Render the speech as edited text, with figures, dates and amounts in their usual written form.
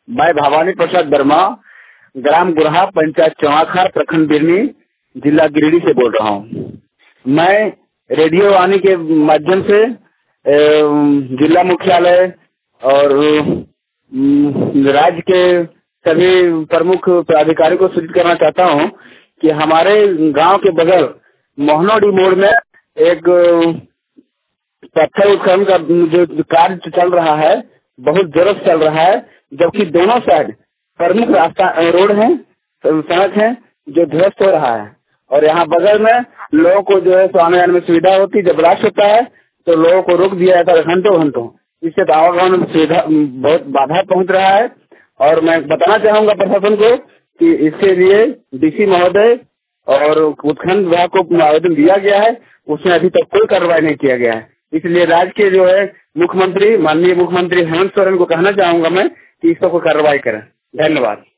मैं भवानी प्रसाद वर्मा, ग्राम गुरहा, पंचायत चौहाखार, प्रखंड बिरनी, जिला गिरिडीह से बोल रहा हूँ। मैं रेडियो वाणी के माध्यम से जिला मुख्यालय और राज्य के सभी प्रमुख अधिकारी को सूचित करना चाहता हूँ कि हमारे गांव के बगल मोहनोडी मोड़ में एक पत्थर उत्खनन का जो कार्य चल रहा है बहुत जोरों से चल रहा है, जबकि दोनों साइड प्रमुख रास्ता रोड है, सड़क है जो ध्वस्त हो रहा है और यहाँ बगल में लोगों को जो है आने जाने में सुविधा होती है। जब ब्लास्ट होता है तो लोगों को रोक दिया जाता है घंटों घंटों, इससे आवागमन में सुविधा बहुत बाधा पहुँच रहा है। और मैं बताना चाहूंगा प्रशासन को कि इसके लिए डीसी महोदय और उत्खनन विभाग को आवेदन दिया गया है, उसमें अभी तक कोई कार्रवाई नहीं किया गया है। इसलिए राज्य के जो है मुख्यमंत्री, माननीय मुख्यमंत्री हेमंत सोरेन को कहना चाहूंगा मैं कि इस पर कोई कार्रवाई करें। धन्यवाद।